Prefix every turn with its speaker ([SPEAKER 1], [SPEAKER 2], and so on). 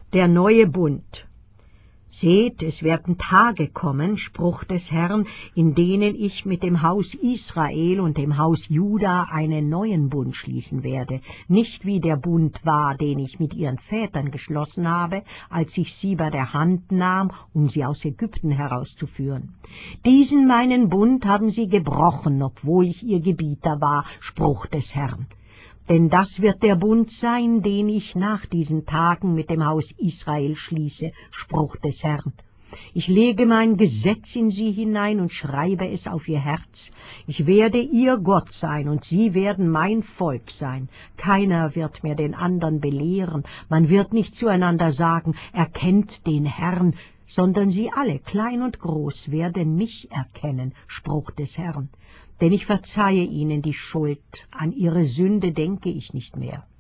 [SPEAKER 1] Der neue Bund. Seht, es werden Tage kommen, Spruch des Herrn, in denen ich mit dem Haus Israel und dem Haus Juda einen neuen Bund schließen werde, nicht wie der Bund war, den ich mit ihren Vätern geschlossen habe, als ich sie bei der Hand nahm, um sie aus Ägypten herauszuführen. Diesen meinen Bund haben sie gebrochen, obwohl ich ihr Gebieter war, Spruch des Herrn. Denn das wird der Bund sein, den ich nach diesen Tagen mit dem Haus Israel schließe, Spruch des Herrn. Ich lege mein Gesetz in sie hinein und schreibe es auf ihr Herz. Ich werde ihr Gott sein, und sie werden mein Volk sein. Keiner wird mehr den anderen belehren. Man wird nicht zueinander sagen, erkennt den Herrn, sondern sie alle, klein und groß, werden mich erkennen, Spruch des Herrn. Denn ich verzeihe ihnen die Schuld, an ihre Sünde denke ich nicht mehr.